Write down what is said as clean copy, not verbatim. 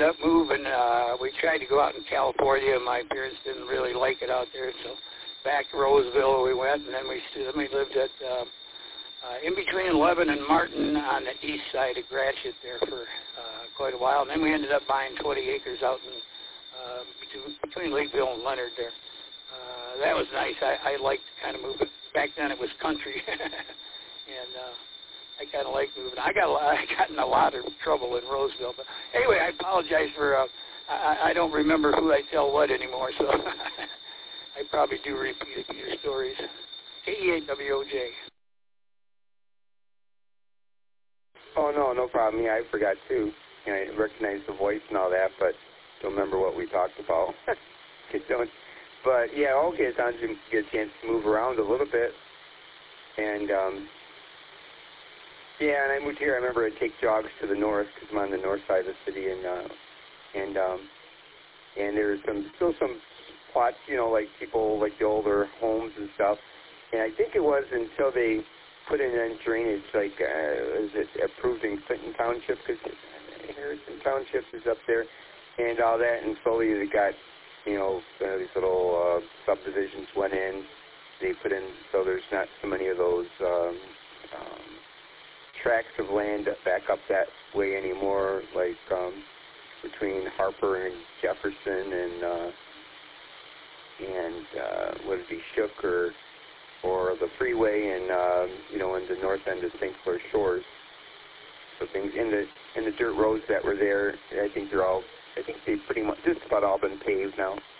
up moving. We tried to go out in California. My parents didn't really like it out there, so back to Roseville we went, and then we lived at in between Lebanon and Martin on the east side of Gratiot there for quite a while. And then we ended up buying 20 acres out in between Lakeville and Leonard there. That was nice. I liked kind of moving. Back then it was country, and I kind of like moving. I got in a lot of trouble in Roseville. But anyway, I apologize for, I don't remember who I tell what anymore, so I probably do repeat a few stories. KEAWOJ. Oh, no problem. Yeah, I forgot too. You know, I recognize the voice and all that, but don't remember what we talked about. But yeah, okay, it sounds like you get a chance to move around a little bit. And yeah, and I moved here. I remember I'd take jogs to the north because I'm on the north side of the city, and there's still some plots, you know, like people like the older homes and stuff. And I think it was until they put in drainage, like is it approved in Clinton Township, because Harrison Township is up there, and all that, and slowly they got, you know, these little subdivisions went in. They put in, so there's not so many of those tracts of land back up that way anymore, like between Harper and Jefferson and would it be Shook or the freeway and you know, in the north end of St. Clair Shores. So things in the dirt roads that were there, I think they've pretty much just about all been paved now.